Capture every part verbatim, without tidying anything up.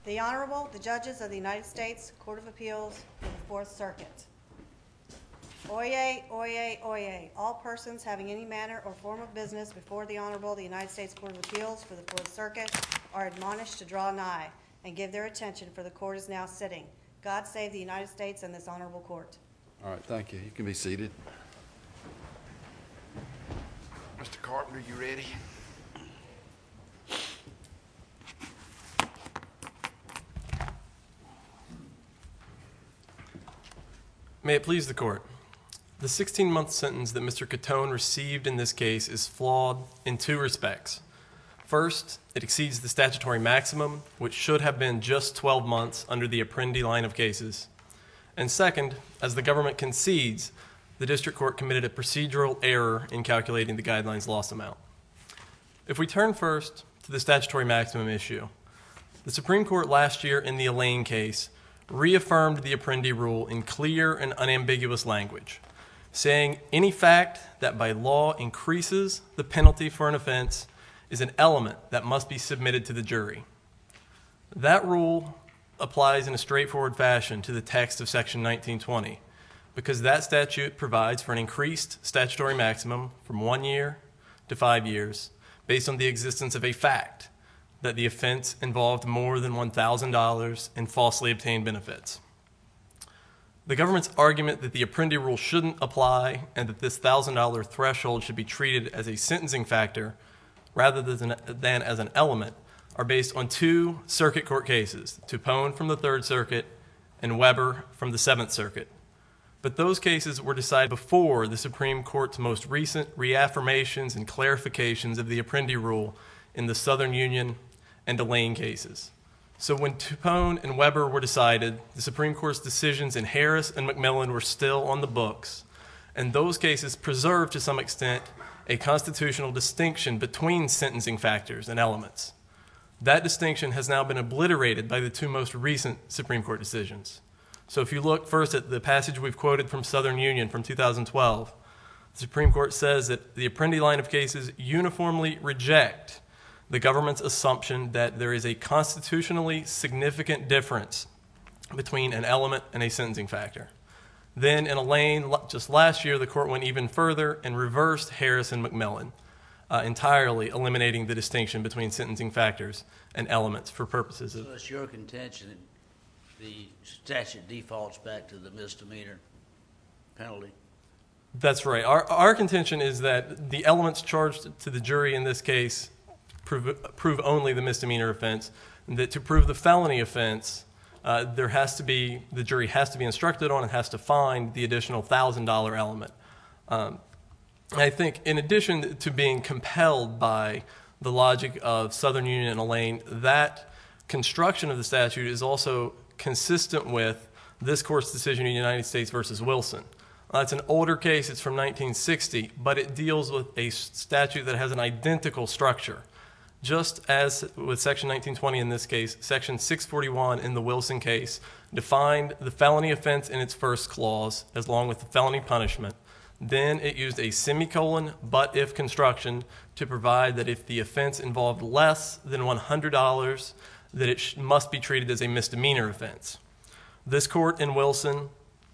The Honorable, the Judges of the United States Court of Appeals for the Fourth Circuit. Oyez, oyez, oyez. All persons having any manner or form of business before the Honorable the United States Court of Appeals for the Fourth Circuit are admonished to draw nigh and give their attention, for the court is now sitting. God save the United States and this honorable court. All right, thank you. You can be seated. Mister Carpenter, you ready? May it please the court. The sixteen-month sentence that Mister Catone received in this case is flawed in two respects. First, it exceeds the statutory maximum, which should have been just twelve months under the Apprendi line of cases. And second, as the government concedes, the district court committed a procedural error in calculating the guidelines loss amount. If we turn first to the statutory maximum issue, the Supreme Court last year in the Elaine case reaffirmed the Apprendi rule in clear and unambiguous language, saying any fact that by law increases the penalty for an offense is an element that must be submitted to the jury. That rule applies in a straightforward fashion to the text of Section nineteen twenty, because that statute provides for an increased statutory maximum from one year to five years based on the existence of a fact that the offense involved more than one thousand dollars in falsely obtained benefits. The government's argument that the Apprendi rule shouldn't apply and that this one thousand dollars threshold should be treated as a sentencing factor rather than, than as an element are based on two circuit court cases, Tupone from the Third Circuit and Weber from the Seventh Circuit. But those cases were decided before the Supreme Court's most recent reaffirmations and clarifications of the Apprendi rule in the Southern Union and Elaine cases. So when Tupone and Weber were decided, the Supreme Court's decisions in Harris and McMillan were still on the books, and those cases preserved to some extent a constitutional distinction between sentencing factors and elements. That distinction has now been obliterated by the two most recent Supreme Court decisions. So if you look first at the passage we've quoted from Southern Union from two thousand twelve, the Supreme Court says that the Apprendi line of cases uniformly reject the government's assumption that there is a constitutionally significant difference between an element and a sentencing factor. Then in Elaine, just last year, the court went even further and reversed Harris and McMillan, uh, entirely eliminating the distinction between sentencing factors and elements for purposes of... So it's your contention that the statute defaults back to the misdemeanor penalty? That's right. Our, our contention is that the elements charged to the jury in this case prove, prove only the misdemeanor offense, and that to prove the felony offense, uh, there has to be, the jury has to be instructed on and has to find the additional one thousand dollars element. Um, I think in addition to being compelled by the logic of Southern Union and Elaine, that construction of the statute is also consistent with this court's decision in the United States versus Wilson. Uh, it's an older case, it's from nineteen sixty, but it deals with a statute that has an identical structure. Just as with Section nineteen twenty in this case, Section six forty-one in the Wilson case defined the felony offense in its first clause as long with the felony punishment. Then it used a semicolon but if construction to provide that if the offense involved less than one hundred dollars, that it sh- must be treated as a misdemeanor offense. This court in Wilson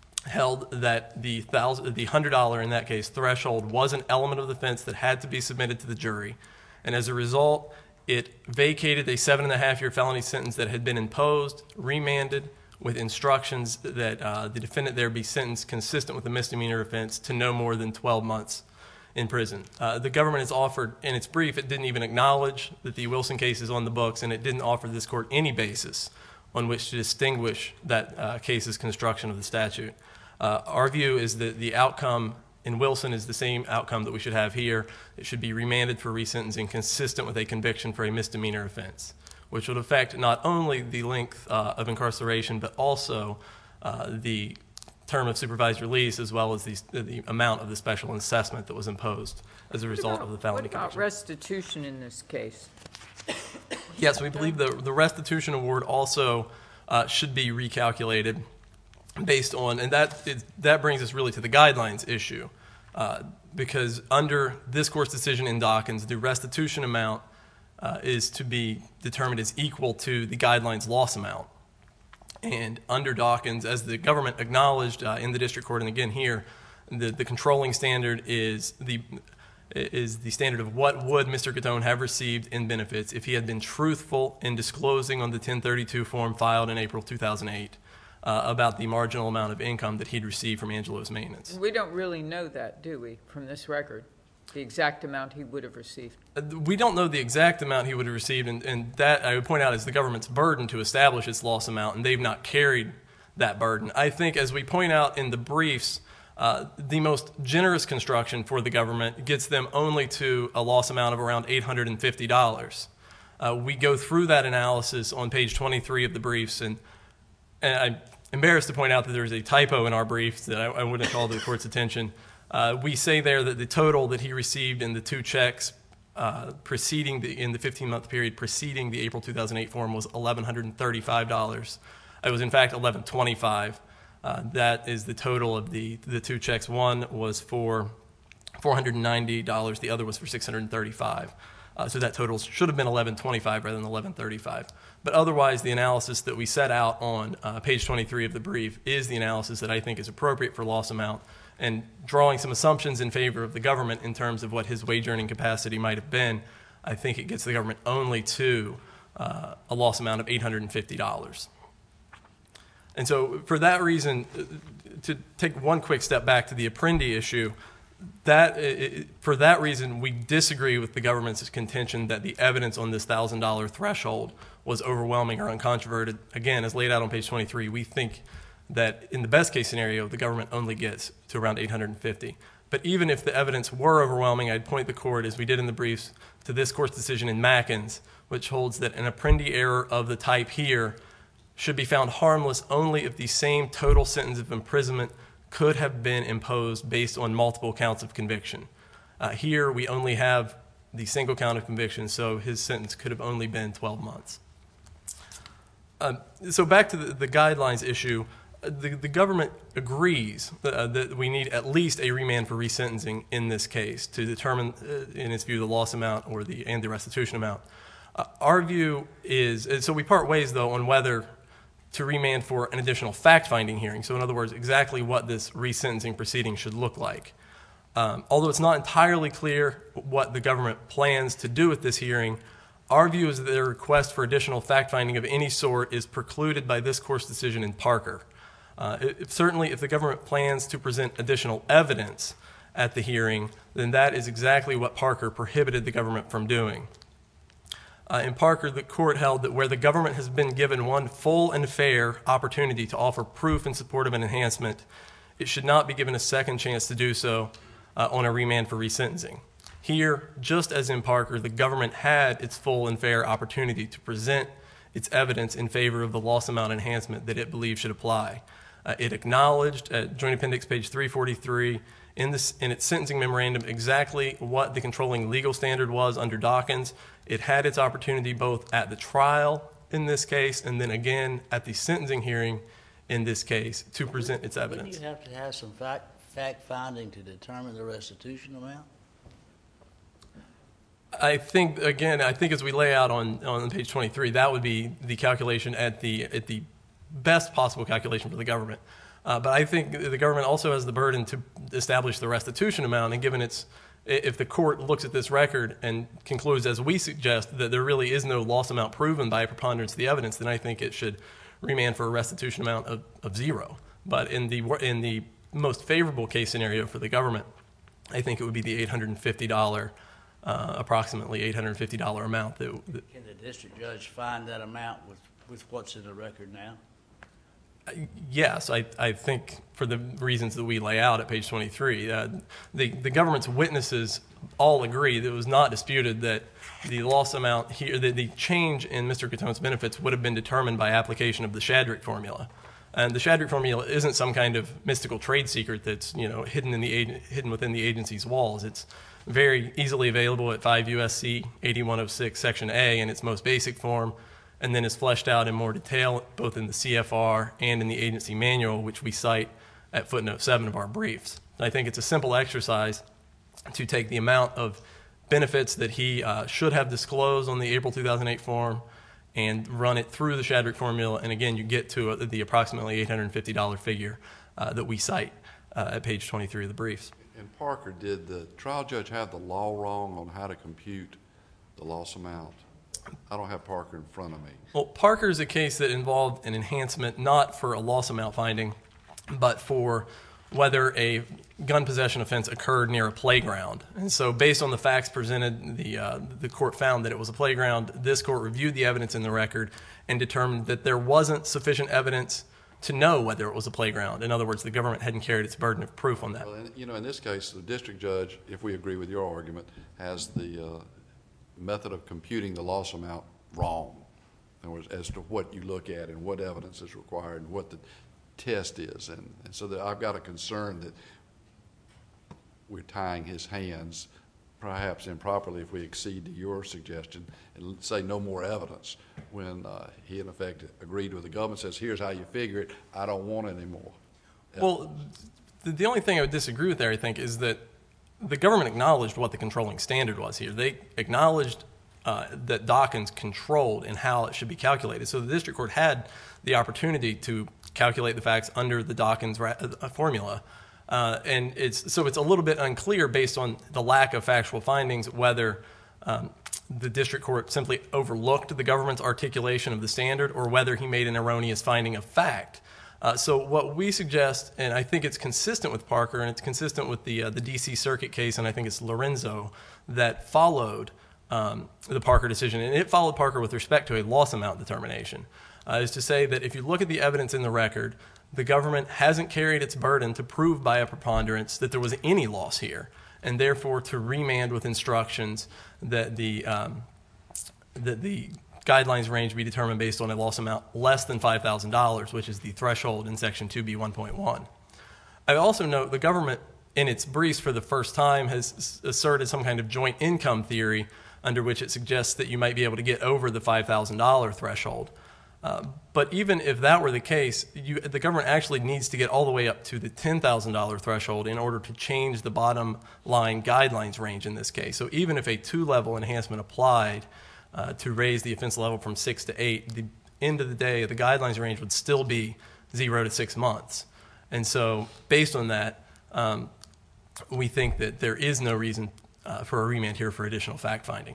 held that the thousand, the one hundred dollars in that case threshold was an element of the offense that had to be submitted to the jury. And as a result, it vacated a seven and a half year felony sentence that had been imposed, remanded with instructions that uh, the defendant there be sentenced consistent with the misdemeanor offense to no more than twelve months in prison. Uh, the government has offered, in its brief, it didn't even acknowledge that the Wilson case is on the books, and it didn't offer this court any basis on which to distinguish that uh, case's construction of the statute. Uh, our view is that the outcome in Wilson is the same outcome that we should have here. It should be remanded for resentencing consistent with a conviction for a misdemeanor offense, which would affect not only the length uh, of incarceration, but also uh, the term of supervised release, as well as the, the amount of the special assessment that was imposed as a result about, of the felony What about conviction. restitution in this case? Yes, we believe the, the restitution award also uh, should be recalculated based on, and that is, that brings us really to the guidelines issue, uh, because under this court's decision in Dawkins, the restitution amount uh, is to be determined as equal to the guidelines loss amount. And under Dawkins, as the government acknowledged uh, in the district court and again here, the, the controlling standard is the is the standard of what would Mister Catone have received in benefits if he had been truthful in disclosing on the ten thirty-two form filed in April two thousand eight uh, about the marginal amount of income that he'd received from Angelo's maintenance. We don't really know that, do we, from this record, the exact amount he would have received? Uh, We don't know the exact amount he would have received, and, and that, I would point out, is the government's burden to establish its loss amount, and they've not carried that burden. I think, as we point out in the briefs, uh, the most generous construction for the government gets them only to a loss amount of around eight hundred fifty dollars. Uh, we go through that analysis on page twenty-three of the briefs, and, and I'm embarrassed to point out that there's a typo in our briefs that I, I wouldn't call to the court's attention. Uh, we say there that the total that he received in the two checks uh, preceding the in the fifteen-month period preceding the April two thousand eight form was one thousand one hundred thirty-five dollars. It was in fact one thousand one hundred twenty-five dollars. Uh, that is the total of the the two checks. One was for four hundred ninety dollars. The other was for six hundred thirty-five dollars. Uh, so that total should have been eleven twenty-five rather than eleven thirty-five. But otherwise, the analysis that we set out on uh, page twenty-three of the brief is the analysis that I think is appropriate for loss amount, and drawing some assumptions in favor of the government in terms of what his wage earning capacity might have been. I think it gets the government only to uh, a loss amount of eight hundred fifty dollars. And so for that reason, to take one quick step back to the Apprendi issue, that it, for that reason, we disagree with the government's contention that the evidence on this one thousand dollar threshold was overwhelming or uncontroverted. Again, as laid out on page twenty-three, we think that in the best case scenario, the government only gets to around eight hundred fifty. But even if the evidence were overwhelming, I'd point the court, as we did in the briefs, to this court's decision in Mackins, which holds that an Apprendi error of the type here should be found harmless only if the same total sentence of imprisonment could have been imposed based on multiple counts of conviction. Uh, here, we only have the single count of conviction, so his sentence could have only been twelve months. Uh, so back to the, the guidelines issue, the, the government agrees uh, that we need at least a remand for resentencing in this case to determine, uh, in its view, the loss amount or the and the restitution amount. Uh, our view is, so we part ways, though, on whether to remand for an additional fact-finding hearing. So in other words, exactly what this resentencing proceeding should look like. Um, although it's not entirely clear what the government plans to do with this hearing, our view is that their request for additional fact-finding of any sort is precluded by this court's decision in Parker. Uh, if, certainly, if the government plans to present additional evidence at the hearing, then that is exactly what Parker prohibited the government from doing. Uh, in Parker, the court held that where the government has been given one full and fair opportunity to offer proof in support of an enhancement, it should not be given a second chance to do so uh, on a remand for resentencing. Here, just as in Parker, the government had its full and fair opportunity to present its evidence in favor of the loss amount enhancement that it believed should apply. Uh, it acknowledged at Joint Appendix page three forty-three in, this, in its sentencing memorandum exactly what the controlling legal standard was under Dawkins. It had its opportunity both at the trial in this case and then again at the sentencing hearing in this case to present its evidence. Wouldn't you have to have some fact, fact finding to determine the restitution amount? I think, again, I think as we lay out on, on page twenty-three, that would be the calculation at the at the best possible calculation for the government. Uh, but I think the government also has the burden to establish the restitution amount, and given its, if the court looks at this record and concludes, as we suggest, that there really is no loss amount proven by a preponderance of the evidence, then I think it should remand for a restitution amount of, of zero. But in the in the most favorable case scenario for the government, I think it would be the eight hundred fifty dollars, uh, approximately eight hundred fifty dollars amount. That, that Can the district judge find that amount with, with what's in the record now? Yes, I, I think for the reasons that we lay out at page twenty-three, uh, the, the government's witnesses all agree that it was not disputed that the loss amount here, the, the change in Mister Catone's benefits would have been determined by application of the Shadrick formula. And the Shadrick formula isn't some kind of mystical trade secret that's, you know, hidden in the hidden within the agency's walls. It's very easily available at five U S C eighty-one oh six Section A in its most basic form, and then is fleshed out in more detail both in the C F R and in the agency manual, which we cite at footnote seven of our briefs. And I think it's a simple exercise to take the amount of benefits that he uh, should have disclosed on the April two thousand eight form and run it through the Shadrick formula. And again, you get to uh, the approximately eight hundred fifty dollars figure uh, that we cite uh, at page twenty-three of the briefs. And Parker, did the trial judge have the law wrong on how to compute the loss amount? I don't have Parker in front of me. Well, Parker is a case that involved an enhancement not for a loss amount finding, but for whether a gun possession offense occurred near a playground. And so based on the facts presented, the, uh, the court found that it was a playground. This court reviewed the evidence in the record and determined that there wasn't sufficient evidence to know whether it was a playground. In other words, the government hadn't carried its burden of proof on that. Well, in, you know, in this case, the district judge, if we agree with your argument, has the uh, method of computing the loss amount wrong. In other words, as to what you look at and what evidence is required and what the test is. And, and so that I've got a concern that we're tying his hands, perhaps improperly, if we accede to your suggestion and say no more evidence when uh, he, in effect, agreed with the government, says, here's how you figure it, I don't want any more. Well, the, the only thing I would disagree with there, I think, is that the government acknowledged what the controlling standard was here. They acknowledged uh, that Dawkins controlled and how it should be calculated. So the district court had the opportunity to calculate the facts under the Dawkins ra- uh, formula. Uh, and it's so it's a little bit unclear based on the lack of factual findings whether um, the district court simply overlooked the government's articulation of the standard or whether he made an erroneous finding of fact. Uh, so what we suggest, and I think it's consistent with Parker and it's consistent with the uh, the D C Circuit case, and I think it's Lorenzo that followed um, the Parker decision, and it followed Parker with respect to a loss amount determination, uh, is to say that if you look at the evidence in the record, the government hasn't carried its burden to prove by a preponderance that there was any loss here, and therefore to remand with instructions that the um, that the guidelines range be determined based on a loss amount less than five thousand dollars, which is the threshold in Section two B one point one. I also note the government, in its briefs for the first time, has asserted some kind of joint income theory under which it suggests that you might be able to get over the five thousand dollars threshold. Uh, but even if that were the case, you, the government actually needs to get all the way up to the ten thousand dollars threshold in order to change the bottom line guidelines range in this case. So even if a two-level enhancement applied uh, to raise the offense level from six to eight, the end of the day, the guidelines range would still be zero to six months. And so based on that, um, we think that there is no reason uh, for a remand here for additional fact-finding.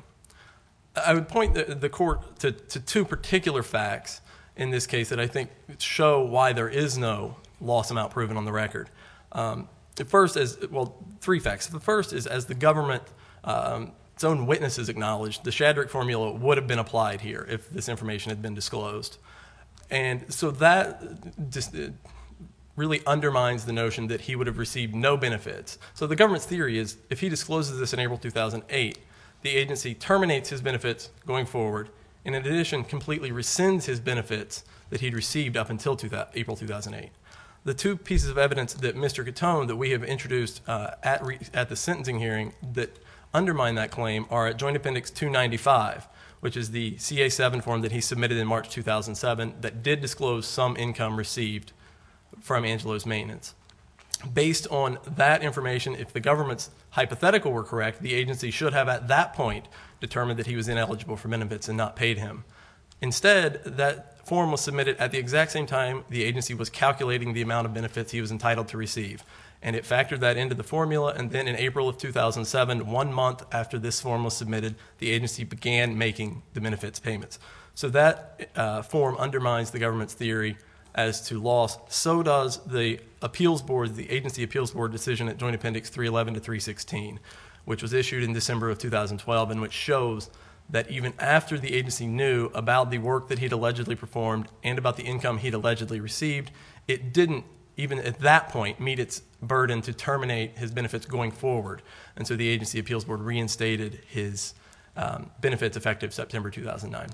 I would point the, the court to, to two particular facts in this case that I think show why there is no loss amount proven on the record. Um, the first is, well, three facts. The first is, as the government, um, its own witnesses acknowledged, the Shadrick formula would have been applied here if this information had been disclosed. And so that just really undermines the notion that he would have received no benefits. So the government's theory is, if he discloses this in April two thousand eight, the agency terminates his benefits going forward, and in addition, completely rescinds his benefits that he'd received up until April two thousand eight. The two pieces of evidence that Mister Catone, that we have introduced uh, at, re- at the sentencing hearing that undermine that claim are at Joint Appendix two ninety-five, which is the C A seven form that he submitted in March two thousand seven that did disclose some income received from Angelo's maintenance. Based on that information, if the government's hypothetical were correct, the agency should have at that point determined that he was ineligible for benefits and not paid him. Instead, that form was submitted at the exact same time the agency was calculating the amount of benefits he was entitled to receive. And it factored that into the formula, and then in April of two thousand seven, one month after this form was submitted, the agency began making the benefits payments. So that uh, form undermines the government's theory as to loss. So does the appeals board, the agency appeals board decision at Joint Appendix three eleven to three sixteen, which was issued in December of two thousand twelve, and which shows that even after the agency knew about the work that he'd allegedly performed and about the income he'd allegedly received, it didn't, even at that point, meet its burden to terminate his benefits going forward. And so the agency appeals board reinstated his um, benefits effective September two thousand nine.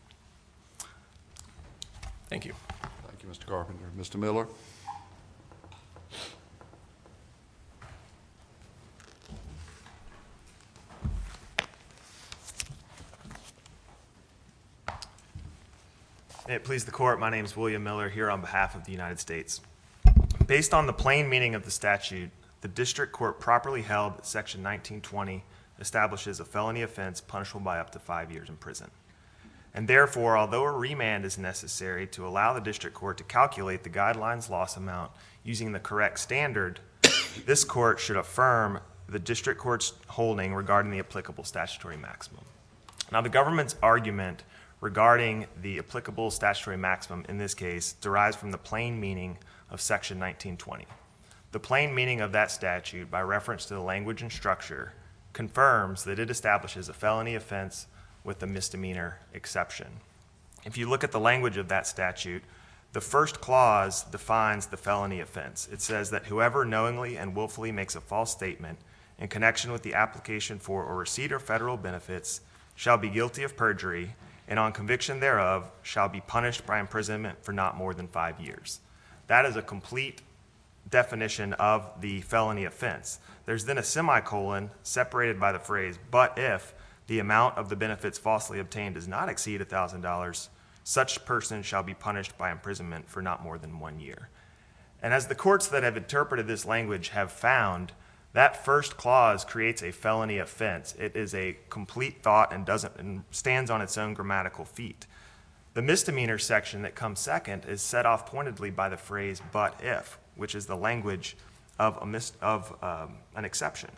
Thank you. Thank you, Mister Carpenter. Mister Miller? May it please the court, my name is William Miller here on behalf of the United States. Based on the plain meaning of the statute, the district court properly held that Section nineteen twenty establishes a felony offense punishable by up to five years in prison. And therefore, although a remand is necessary to allow the district court to calculate the guidelines loss amount using the correct standard, this court should affirm the district court's holding regarding the applicable statutory maximum. Now, the government's argument regarding the applicable statutory maximum in this case derives from the plain meaning of Section nineteen twenty. The plain meaning of that statute, by reference to the language and structure, confirms that it establishes a felony offense with a misdemeanor exception. If you look at the language of that statute, the first clause defines the felony offense. It says that whoever knowingly and willfully makes a false statement in connection with the application for or receipt of federal benefits shall be guilty of perjury, and on conviction thereof shall be punished by imprisonment for not more than five years. That is a complete definition of the felony offense. There's then a semicolon separated by the phrase, but if the amount of the benefits falsely obtained does not exceed one thousand dollars, such person shall be punished by imprisonment for not more than one year. And as the courts that have interpreted this language have found, that first clause creates a felony offense. It is a complete thought and doesn't and stands on its own grammatical feet. The misdemeanor section that comes second is set off pointedly by the phrase "but if," which is the language of a mis- of um, an exception.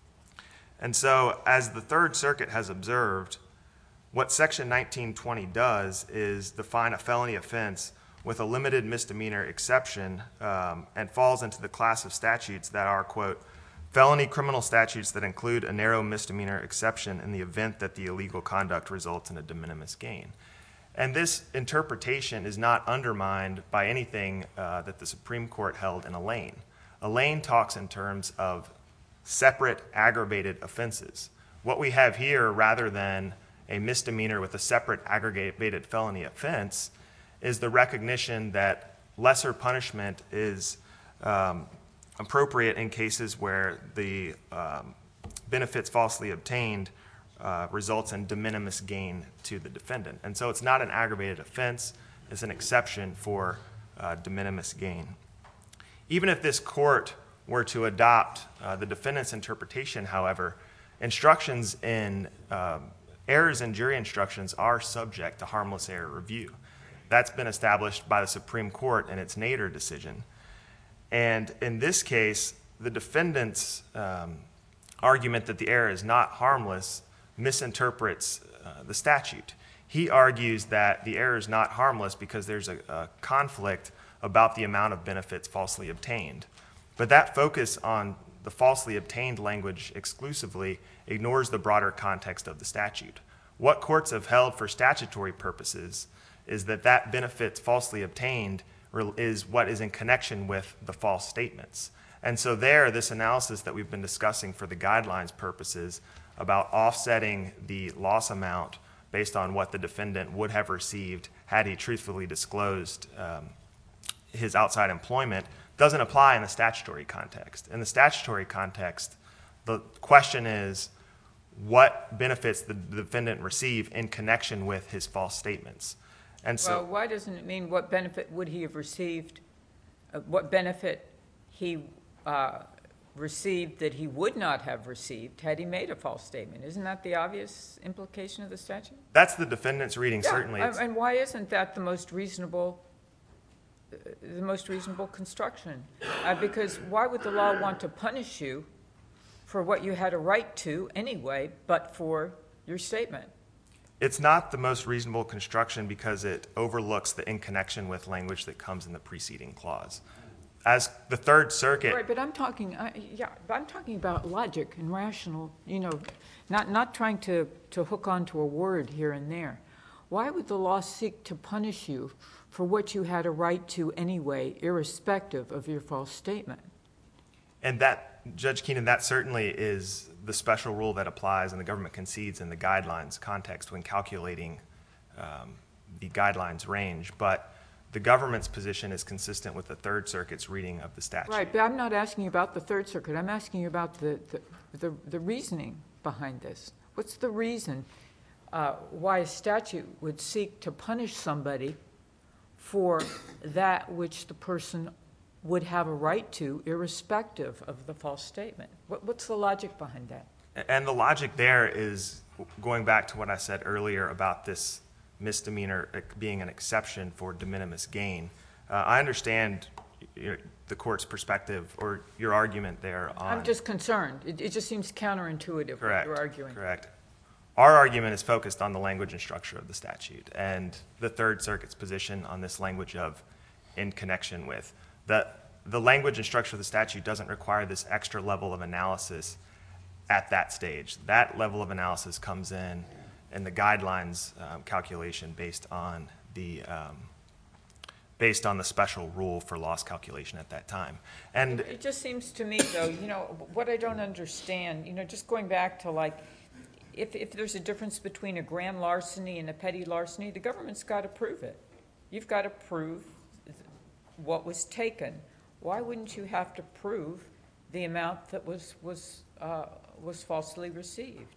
And so, as the Third Circuit has observed, what Section nineteen twenty does is define a felony offense with a limited misdemeanor exception um, and falls into the class of statutes that are, quote, felony criminal statutes that include a narrow misdemeanor exception in the event that the illegal conduct results in a de minimis gain. And this interpretation is not undermined by anything uh, that the Supreme Court held in Allain. Allain talks in terms of separate aggravated offenses. What we have here, rather than a misdemeanor with a separate aggravated felony offense, is the recognition that lesser punishment is um, appropriate in cases where the um, benefits falsely obtained uh, results in de minimis gain to the defendant. And so it's not an aggravated offense, it's an exception for uh, de minimis gain. Even if this court were to adopt uh, the defendant's interpretation, however, instructions in um, errors in jury instructions are subject to harmless error review. That's been established by the Supreme Court in its Nader decision. And in this case, the defendant's um, argument that the error is not harmless misinterprets uh, the statute. He argues that the error is not harmless because there's a, a conflict about the amount of benefits falsely obtained. But that focus on the falsely obtained language exclusively ignores the broader context of the statute. What courts have held for statutory purposes is that that benefit falsely obtained is what is in connection with the false statements. And so there, this analysis that we've been discussing for the guidelines purposes about offsetting the loss amount based on what the defendant would have received had he truthfully disclosed um, his outside employment doesn't apply in the statutory context. In the statutory context, the question is what benefits the defendant receive in connection with his false statements. And so, well, why doesn't it mean what benefit would he have received, uh, what benefit he uh, received that he would not have received had he made a false statement? Isn't that the obvious implication of the statute? That's the defendant's reading, yeah, certainly. And, and why isn't that the most reasonable the most reasonable construction? Uh, because why would the law want to punish you for what you had a right to anyway, but for your statement? It's not the most reasonable construction because it overlooks the in connection with language that comes in the preceding clause. As the Third Circuit... Right, but I'm talking, uh, yeah, but I'm talking about logic and rational, you know, not, not trying to, to hook onto a word here and there. Why would the law seek to punish you for what you had a right to anyway, irrespective of your false statement? And that, Judge Keenan, that certainly is the special rule that applies and the government concedes in the guidelines context when calculating um, the guidelines range. But the government's position is consistent with the Third Circuit's reading of the statute. Right, but I'm not asking you about the Third Circuit. I'm asking you about the, the, the, the reasoning behind this. What's the reason uh, why a statute would seek to punish somebody for that which the person would have a right to, irrespective of the false statement? What, what's the logic behind that? And the logic there is going back to what I said earlier about this misdemeanor being an exception for de minimis gain. Uh, I understand your, the court's perspective or your argument there on... I'm just concerned. It, it just seems counterintuitive Correct. what you're arguing. Correct. Our argument is focused on the language and structure of the statute and the Third Circuit's position on this language of in connection with. The, the language and structure of the statute doesn't require this extra level of analysis at that stage. That level of analysis comes in in the guidelines um, calculation based on the um, based on the special rule for loss calculation at that time. And It just seems to me, though, you know, what I don't understand, you know, just going back to like, if, if there's a difference between a grand larceny and a petty larceny, the government's got to prove it. You've got to prove what was taken. Why wouldn't you have to prove the amount that was was uh, was falsely received,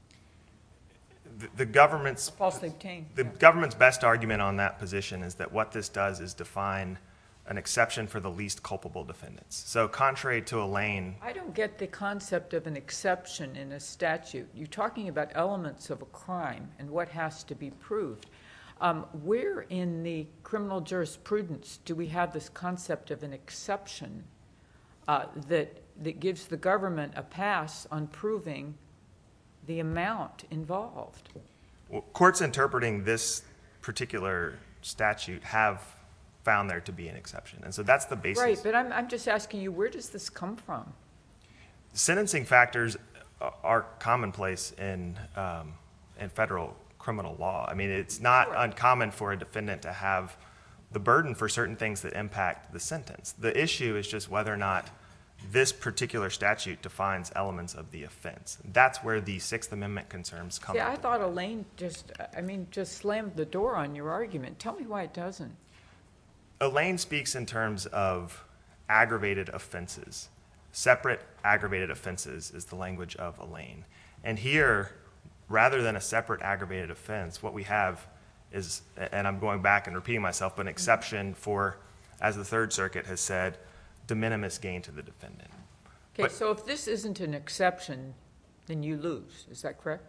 the, the government's falsely obtained? The government's best argument on that position is that what this does is define an exception for the least culpable defendants. So contrary to Elaine... I don't get the concept of an exception in a statute. You're talking about elements of a crime and what has to be proved. Um, where in the criminal jurisprudence do we have this concept of an exception uh, that that gives the government a pass on proving the amount involved? Well, courts interpreting this particular statute have found there to be an exception. And so that's the basis. Right, but I'm, I'm just asking you, where does this come from? Sentencing factors are commonplace in, um, in federal criminal law. I mean, it's not Sure. uncommon for a defendant to have the burden for certain things that impact the sentence. The issue is just whether or not this particular statute defines elements of the offense. That's where the Sixth Amendment concerns come Yeah, I into thought Elaine just, I mean, just slammed the door on your argument. Tell me why it doesn't. Elaine speaks in terms of aggravated offenses. Separate aggravated offenses is the language of Elaine. And here, rather than a separate aggravated offense, what we have is, and I'm going back and repeating myself, but an exception for, as the Third Circuit has said, de minimis gain to the defendant. Okay, But- so if this isn't an exception, then you lose. Is that correct?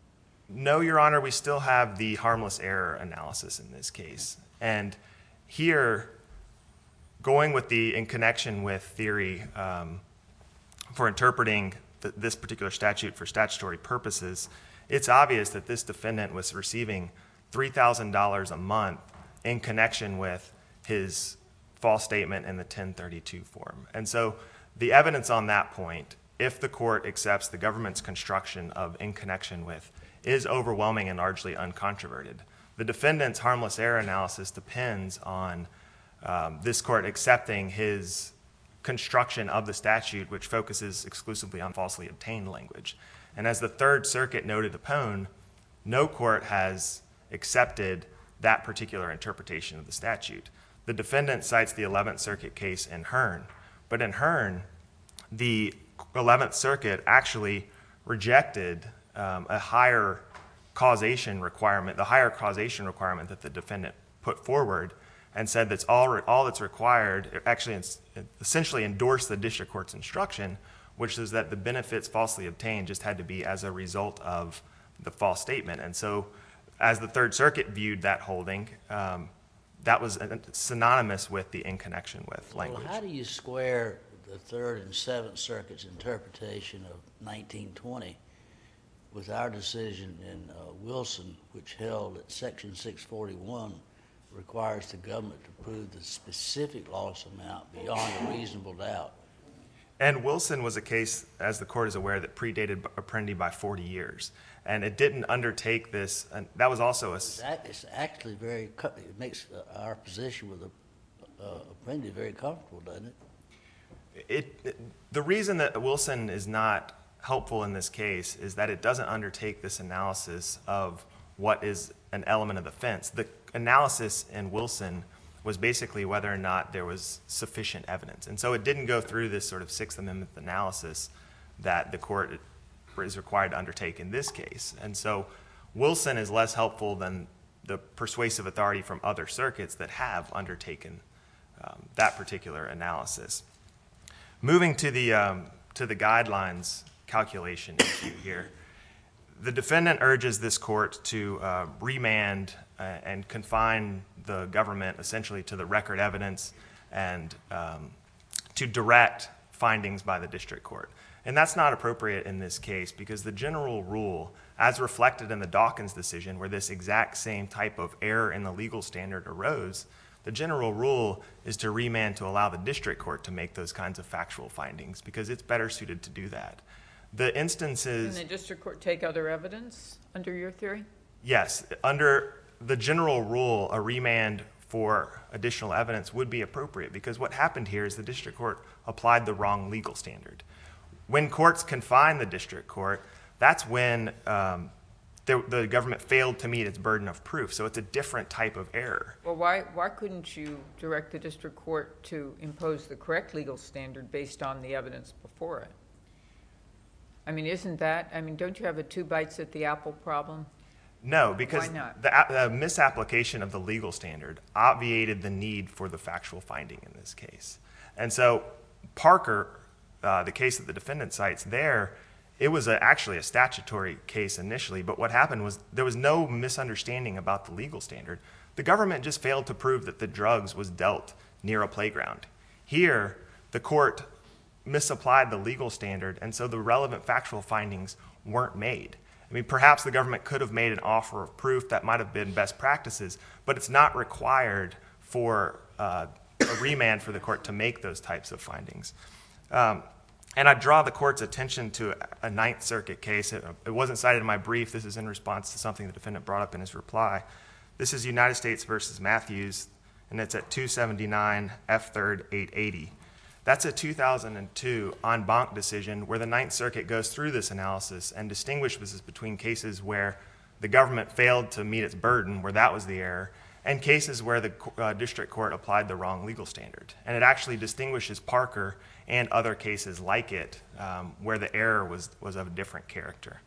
No, Your Honor, we still have the harmless error analysis in this case. And here, going with the in connection with theory um, for interpreting th- this particular statute for statutory purposes, it's obvious that this defendant was receiving three thousand dollars a month in connection with his false statement in the ten thirty-two form. And so the evidence on that point, if the court accepts the government's construction of in connection with, is overwhelming and largely uncontroverted. The defendant's harmless error analysis depends on um, this court accepting his construction of the statute, which focuses exclusively on falsely obtained language. And as the Third Circuit noted upon, no court has accepted that particular interpretation of the statute. The defendant cites the Eleventh Circuit case in Hearn, but in Hearn, the Eleventh Circuit actually rejected um, a higher causation requirement, the higher causation requirement that the defendant put forward, and said that's all, all that's required, actually it's, it essentially endorsed the district court's instruction, which is that the benefits falsely obtained just had to be as a result of the false statement. And so as the Third Circuit viewed that holding, um, that was synonymous with the in connection with language. Well, how do you square the Third and Seventh Circuit's interpretation of nineteen twenty with our decision in uh, Wilson, which held that Section six forty-one requires the government to prove the specific loss amount beyond a reasonable doubt? And Wilson was a case, as the court is aware, that predated Apprendi by forty years. And it didn't undertake this, and that was also a... It's act- it's actually very, co- it makes uh, our position with the, uh, Apprendi very comfortable, doesn't it? It, it, the reason that Wilson is not helpful in this case is that it doesn't undertake this analysis of what is an element of the offense. The analysis in Wilson was basically whether or not there was sufficient evidence. And so it didn't go through this sort of Sixth Amendment analysis that the court is required to undertake in this case. And so Wilson is less helpful than the persuasive authority from other circuits that have undertaken um, that particular analysis. Moving to the, um, to the guidelines calculation issue here. The defendant urges this court to uh, remand uh, and confine the government essentially to the record evidence and um, to direct findings by the district court. And that's not appropriate in this case because the general rule, as reflected in the Dawkins decision where this exact same type of error in the legal standard arose, the general rule is to remand to allow the district court to make those kinds of factual findings because it's better suited to do that. The instances... Can the district court take other evidence under your theory? Yes. Under the general rule, a remand for additional evidence would be appropriate because what happened here is the district court applied the wrong legal standard. When courts confine the district court, that's when um, the, the government failed to meet its burden of proof. So it's a different type of error. Well, why, why couldn't you direct the district court to impose the correct legal standard based on the evidence before it? I mean, isn't that, I mean, don't you have a two bites at the apple problem? No, because Why not? The, the misapplication of the legal standard obviated the need for the factual finding in this case. And so Parker, uh, the case that the defendant cites there, it was a, actually a statutory case initially, but what happened was there was no misunderstanding about the legal standard. The government just failed to prove that the drugs was dealt near a playground. Here, the court misapplied the legal standard, and so the relevant factual findings weren't made. I mean, perhaps the government could have made an offer of proof that might have been best practices, but it's not required for uh, a remand for the court to make those types of findings. Um, and I draw the court's attention to a Ninth Circuit case. It, it wasn't cited in my brief. This is in response to something the defendant brought up in his reply. This is United States versus Matthews, and it's at two seventy-nine F third eight eighty. That's a two thousand two en banc decision where the Ninth Circuit goes through this analysis and distinguishes between cases where the government failed to meet its burden, where that was the error, and cases where the uh, district court applied the wrong legal standard. And it actually distinguishes Parker and other cases like it um, where the error was, was of a different character.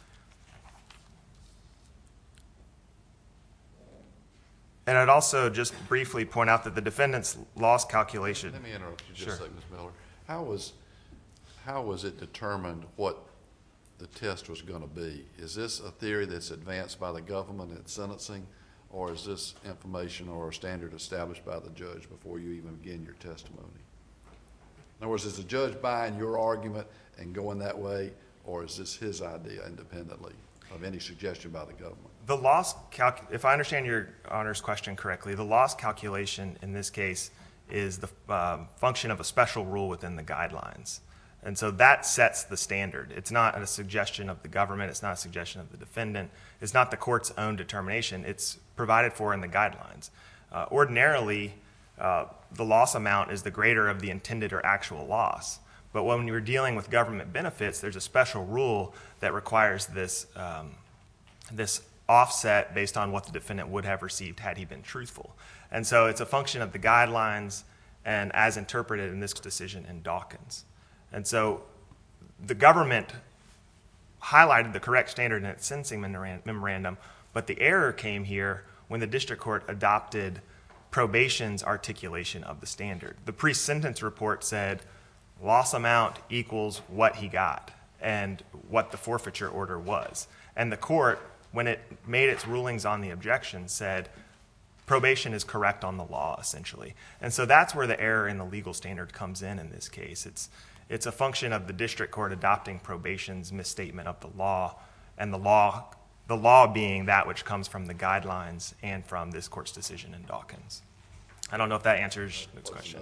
And I'd also just briefly point out that the defendant's loss calculation... Let me interrupt you just Sure. a second, Miz Miller. How was, how was it determined what the test was going to be? Is this a theory that's advanced by the government at sentencing, or is this information or a standard established by the judge before you even begin your testimony? In other words, is the judge buying your argument and going that way, or is this his idea independently of any suggestion by the government? The loss, calc- if I understand your Honor's question correctly, the loss calculation in this case is the um, function of a special rule within the guidelines. And so that sets the standard. It's not a suggestion of the government. It's not a suggestion of the defendant. It's not the court's own determination. It's provided for in the guidelines. Uh, ordinarily, uh, the loss amount is the greater of the intended or actual loss. But when you're dealing with government benefits, there's a special rule that requires this, um, this offset based on what the defendant would have received had he been truthful. And so it's a function of the guidelines and as interpreted in this decision in Dawkins. And so the government highlighted the correct standard in its sentencing memorandum, but the error came here when the district court adopted probation's articulation of the standard. The pre-sentence report said loss amount equals what he got and what the forfeiture order was. And the court, when it made its rulings on the objection, said probation is correct on the law, essentially. And so that's where the error in the legal standard comes in in this case. It's, it's a function of the district court adopting probation's misstatement of the law, and the law, the law being that which comes from the guidelines and from this court's decision in Dawkins. I don't know if that answers this question.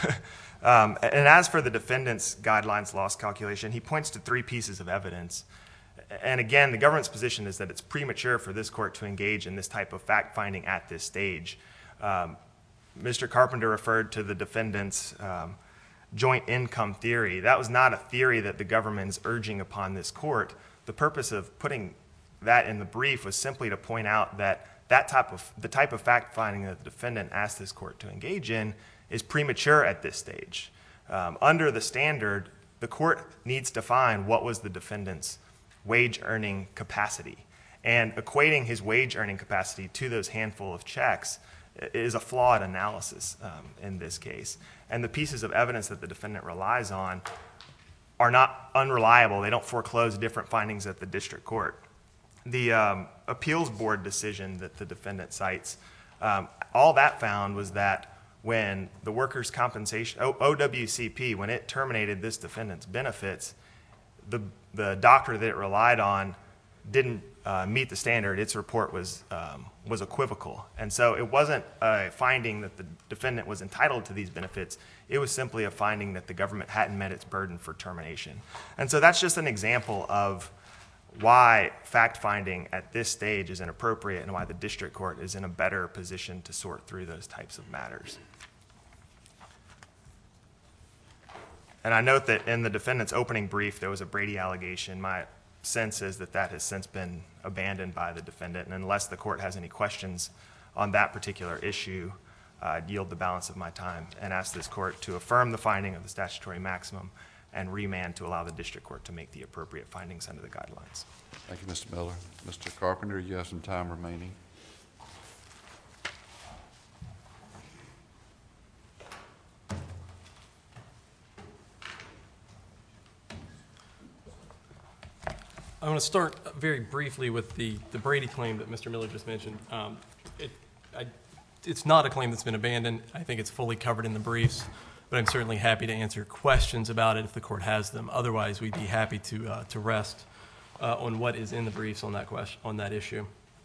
um, and as for the defendant's guidelines loss calculation, he points to three pieces of evidence. And again, the government's position is that it's premature for this court to engage in this type of fact-finding at this stage. Um, Mister Carpenter referred to the defendant's um, joint income theory. That was not a theory that the government is urging upon this court. The purpose of putting that in the brief was simply to point out that that type of, the type of fact-finding that the defendant asked this court to engage in is premature at this stage. Um, under the standard, the court needs to find what was the defendant's wage earning capacity. And equating his wage earning capacity to those handful of checks is a flawed analysis um, in this case. And the pieces of evidence that the defendant relies on are not unreliable. They don't foreclose different findings at the district court. The um, appeals board decision that the defendant cites, um, all that found was that when the workers' compensation, O W C P, when it terminated this defendant's benefits, the, the doctor that it relied on didn't uh, meet the standard. Its report was, um, was equivocal. And so it wasn't a finding that the defendant was entitled to these benefits. It was simply a finding that the government hadn't met its burden for termination. And so that's just an example of why fact-finding at this stage is inappropriate and why the district court is in a better position to sort through those types of matters. And I note that in the defendant's opening brief, there was a Brady allegation. My sense is that that has since been abandoned by the defendant. And unless the court has any questions on that particular issue, uh, I'd yield the balance of my time and ask this court to affirm the finding of the statutory maximum and remand to allow the district court to make the appropriate findings under the guidelines. Thank you, Mister Miller. Mister Carpenter, you have some time remaining. I want to start very briefly with the, the Brady claim that Mister Miller just mentioned. Um, it, I, it's not a claim that's been abandoned. I think it's fully covered in the briefs, but I'm certainly happy to answer questions about it if the court has them. Otherwise, we'd be happy to uh, to rest uh, on what is in the briefs on that question on that issue.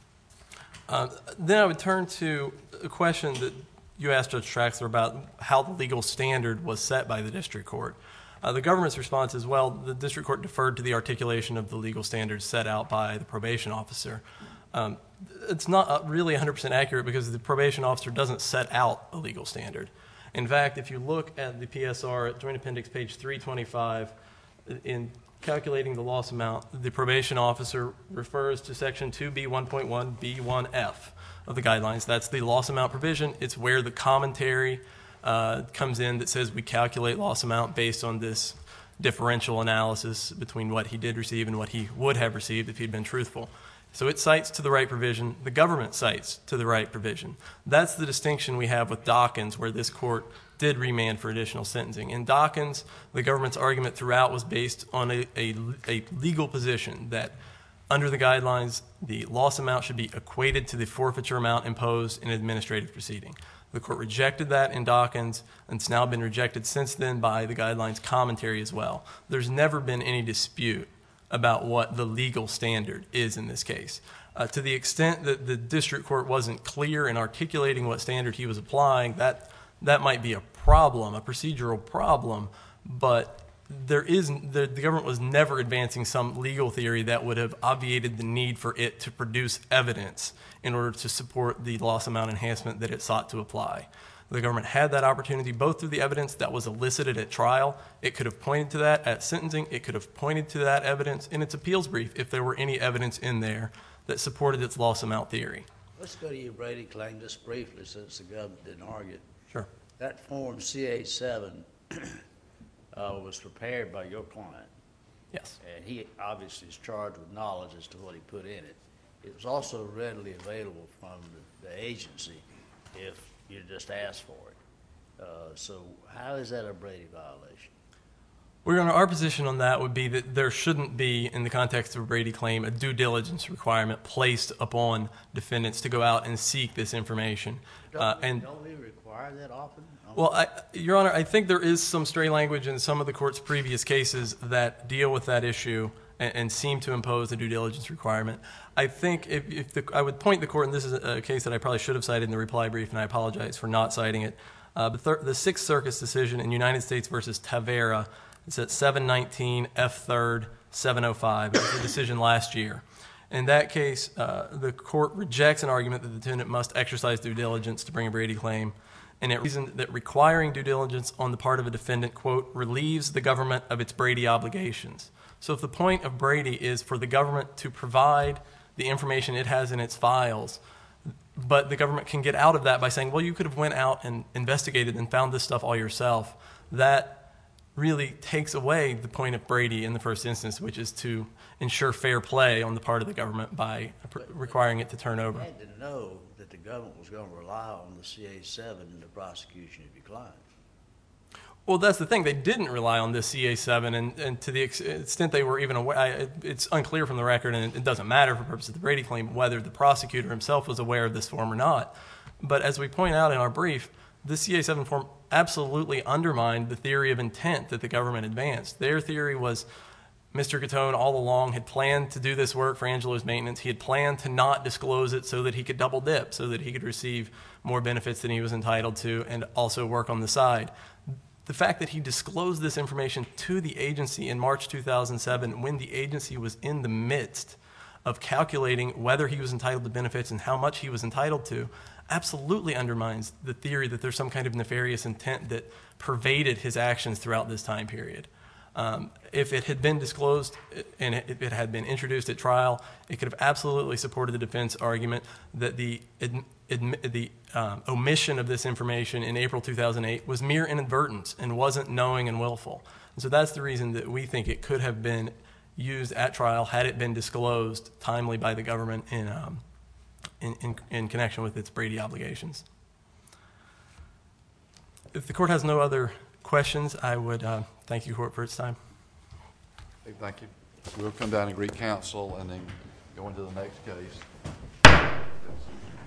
Uh, then I would turn to a question that you asked Judge Traxler about how the legal standard was set by the district court. Uh, the government's response is, well, the district court deferred to the articulation of the legal standards set out by the probation officer. Um, it's not really one hundred percent accurate because the probation officer doesn't set out a legal standard. In fact, if you look at the P S R at Joint Appendix page three twenty-five, in calculating the loss amount, the probation officer refers to Section two B one point one B one F of the guidelines. That's the loss amount provision. It's where the commentary Uh, comes in that says we calculate loss amount based on this differential analysis between what he did receive and what he would have received if he'd been truthful. So it cites to the right provision. The government cites to the right provision. That's the distinction we have with Dawkins, where this court did remand for additional sentencing. In Dawkins, the government's argument throughout was based on a, a, a legal position that under the guidelines, the loss amount should be equated to the forfeiture amount imposed in an administrative proceeding. The court rejected that in Dawkins, and it's now been rejected since then by the guidelines commentary as well. There's never been any dispute about what the legal standard is in this case. Uh, to the extent that the district court wasn't clear in articulating what standard he was applying, that that might be a problem, a procedural problem, but there is the, the government was never advancing some legal theory that would have obviated the need for it to produce evidence in order to support the loss amount enhancement that it sought to apply. The government had that opportunity both through the evidence that was elicited at trial. It could have pointed to that at sentencing. It could have pointed to that evidence in its appeals brief if there were any evidence in there that supported its loss amount theory. Let's go to your Brady claim just briefly since the government didn't argue it. Sure. That form C H seven uh, was prepared by your client. Yes. And he obviously is charged with knowledge as to what he put in it. It was also readily available from the, the agency if you just asked for it. Uh, so how is that a Brady violation? Well, Your Honor, our position on that would be that there shouldn't be, in the context of a Brady claim, a due diligence requirement placed upon defendants to go out and seek this information. Don't, Uh, we, and don't we require that often? Well, I, Your Honor, I think there is some stray language in some of the court's previous cases that deal with that issue and, and seem to impose a due diligence requirement. I think if, if the, I would point the court, and this is a case that I probably should have cited in the reply brief, and I apologize for not citing it, uh, the, thir- the Sixth Circuit's decision in United States versus Tavera. It's at seven nineteen F third seven oh five. It was a decision last year. In that case, uh, the court rejects an argument that the defendant must exercise due diligence to bring a Brady claim, and it reasoned that requiring due diligence on the part of a defendant, quote, relieves the government of its Brady obligations. So if the point of Brady is for the government to provide the information it has in its files, but the government can get out of that by saying, well, you could have went out and investigated and found this stuff all yourself, that really takes away the point of Brady in the first instance, which is to ensure fair play on the part of the government by requiring it to turn over. You had to know that the government was going to rely on the C H seven in the prosecution of your client. Well, that's the thing. They didn't rely on this C A seven, and, and to the ex- extent they were even aware, I, it, it's unclear from the record, and it doesn't matter for purposes of the Brady claim whether the prosecutor himself was aware of this form or not. But as we point out in our brief, the C A seven form absolutely undermined the theory of intent that the government advanced. Their theory was Mister Catone all along had planned to do this work for Angelo's maintenance. He had planned to not disclose it so that he could double dip, so that he could receive more benefits than he was entitled to and also work on the side. The fact that he disclosed this information to the agency in March two thousand seven, when the agency was in the midst of calculating whether he was entitled to benefits and how much he was entitled to, absolutely undermines the theory that there's some kind of nefarious intent that pervaded his actions throughout this time period. Um, if it had been disclosed and if it had been introduced at trial, it could have absolutely supported the defense argument that the ad, ad, the um, omission of this information in April two thousand eight was mere inadvertence and wasn't knowing and willful. And so that's the reason that we think it could have been used at trial had it been disclosed timely by the government in um, in, in, in connection with its Brady obligations. If the court has no other questions, I would uh, thank you, court, for its time. Okay, thank you. We'll come down and greet counsel and then go into the next case.